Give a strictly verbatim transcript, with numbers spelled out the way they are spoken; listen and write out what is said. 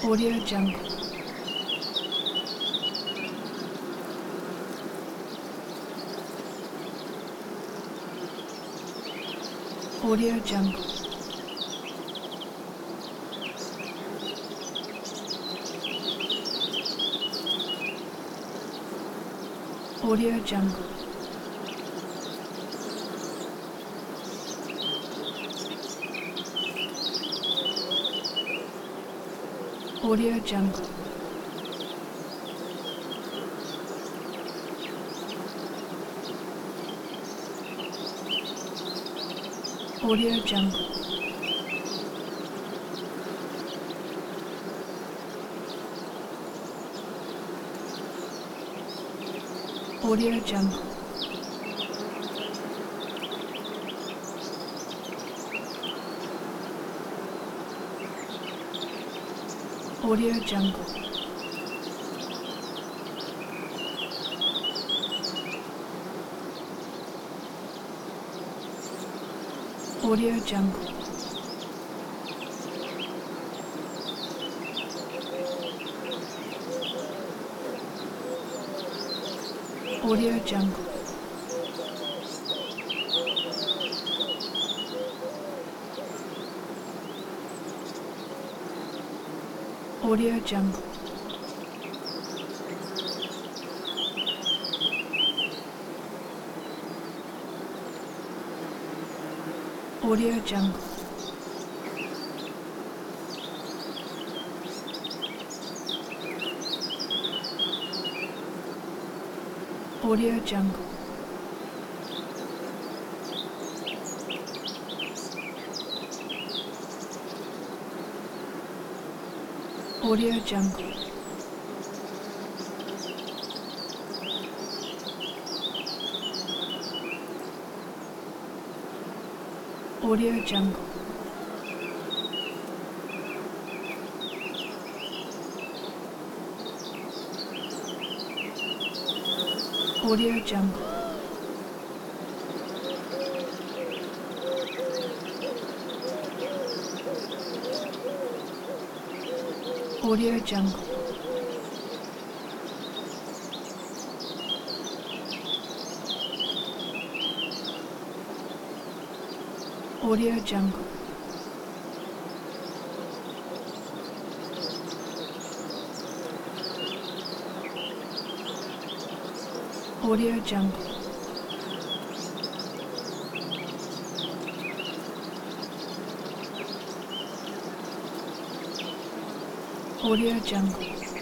Audio Jungle. Audio Jungle. Audio Jungle. Audio Jungle. Audio Jungle. Audio Jungle. Audio Jungle. Audio Jungle. Audio Jungle. Audio Jungle. Audio Jungle. Audio Jungle. Audio Jungle. Audio Jungle. Audio Jungle. Audio Jungle. Audio Jungle. Audio Jungle. Audio Jungle.